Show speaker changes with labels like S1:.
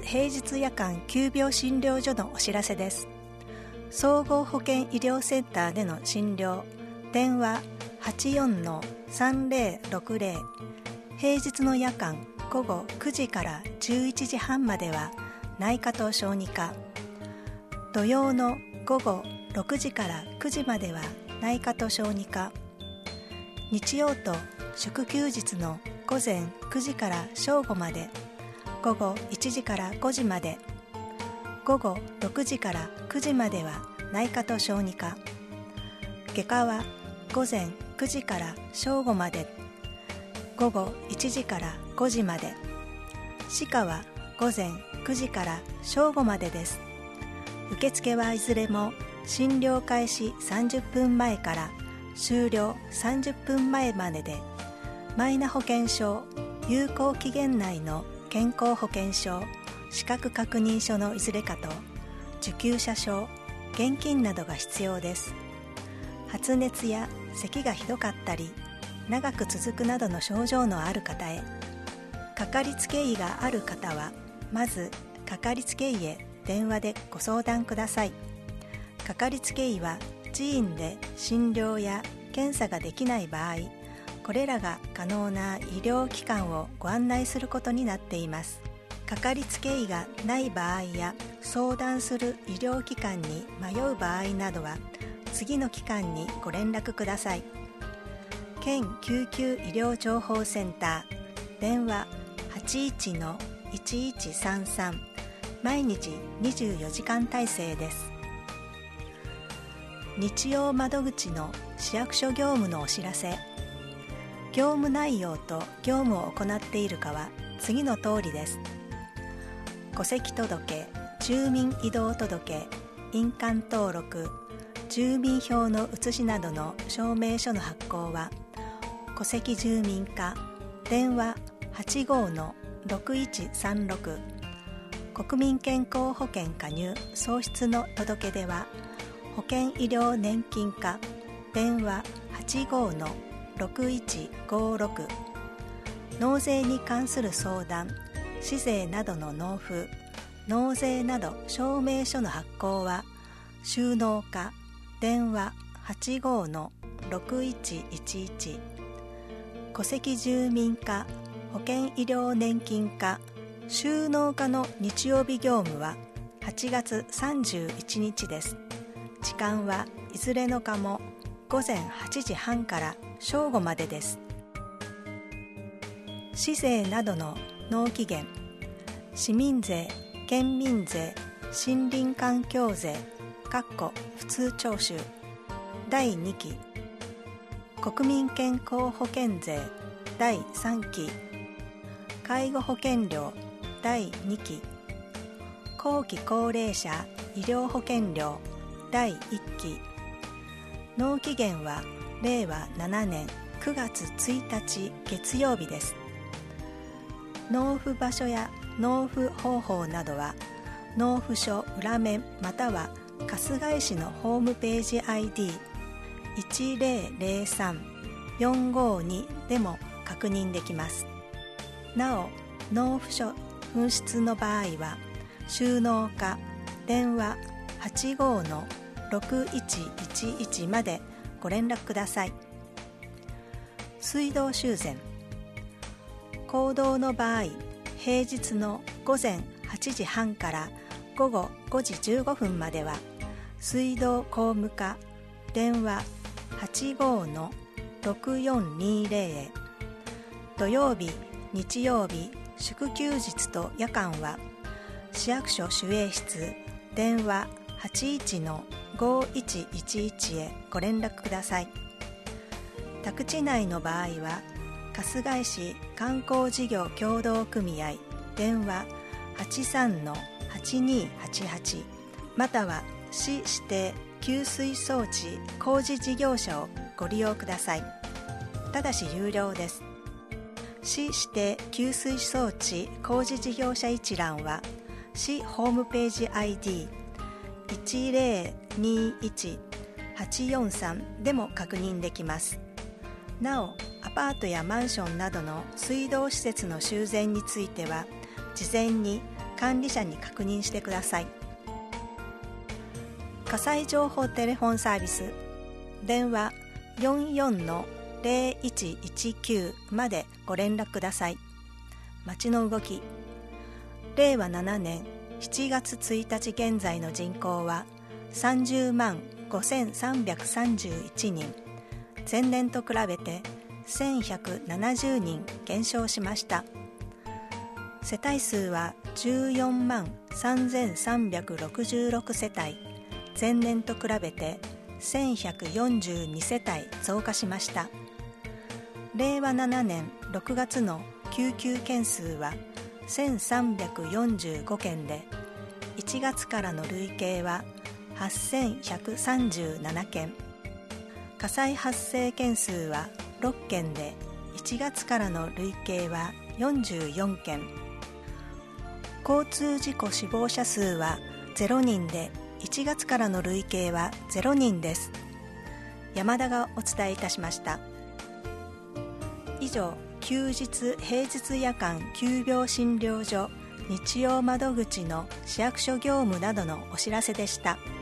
S1: 平日夜間急病診療所のお知らせです。総合保健医療センターでの診療、電話 84-3060、平日の夜間午後9時から11時半までは内科と小児科、土曜の午後6時から9時までは内科と小児科、日曜と祝休日の午前9時から正午まで、午後1時から5時まで、午後6時から9時までは内科と小児科、外科は午前9時から正午まで、午後1時から5時まで、歯科は午前9時から正午までです。受付はいずれも診療開始30分前から終了30分前までで、マイナ保険証、有効期限内の健康保険証、資格確認書のいずれかと、受給者証、現金などが必要です。発熱や咳がひどかったり、長く続くなどの症状のある方へ、かかりつけ医がある方は、まずかかりつけ医へ電話でご相談ください。かかりつけ医は自院で診療や検査ができない場合、これらが可能な医療機関をご案内することになっています。かかりつけ医がない場合や相談する医療機関に迷う場合などは、次の機関にご連絡ください。県救急医療情報センター、電話 81-1133、毎日24時間体制です。日曜窓口の市役所業務のお知らせ。業務内容と業務を行っているかは次の通りです。戸籍届、住民移動届、印鑑登録、住民票の写しなどの証明書の発行は、戸籍住民課、電話 85-6136、国民健康保険加入喪失の届け出は、保険医療年金課、電話 85-6156、納税に関する相談、市税などの納付、納税など証明書の発行は、収納課、電話 85-6111、戸籍住民課、保険医療年金課、収納課の日曜日業務は8月31日です。時間はいずれの課も午前8時半から正午までです。市税などの納期限、市民税、県民税、森林環境税普通徴収第2期、国民健康保険税第3期、介護保険料第2期、後期高齢者医療保険料第1期、納期限は令和7年9月1日月曜日です。納付場所や納付方法などは、納付書裏面または春日井市のホームページ ID1003-452 でも確認できます。なお、納付書紛失の場合は、収納課、電話 85-6111 までご連絡ください。水道修繕。公道の場合、平日の午前8時半から午後5時15分までは、水道工務課、電話 85-6420 へ。土曜日、日曜日、祝休日と夜間は、市役所守衛室、電話 81-5111 へご連絡ください。宅地内の場合は、春日井市観光事業協同組合、電話 83-8288 または市指定給水装置工事事業者をご利用ください。ただし有料です。市指定給水装置工事事業者一覧は、市ホームページ ID1021-843 でも確認できます。なお、アパートやマンションなどの水道施設の修繕については、事前に管理者に確認してください。火災情報テレフォンサービス、電話 44-0119 までご連絡ください。町の動き、令和7年7月1日現在の人口は30万5331人、前年と比べて1170人減少しました。世帯数は14万3366世帯、前年と比べて1142世帯増加しました。令和7年6月の救急件数は1345件で、1月からの累計は8137件、火災発生件数は6件で、1月からの累計は44件、交通事故死亡者数は0人で、1月からの累計は0人です。山田がお伝えいたしました。以上、休日・平日夜間急病診療所日曜窓口の市役所業務などのお知らせでした。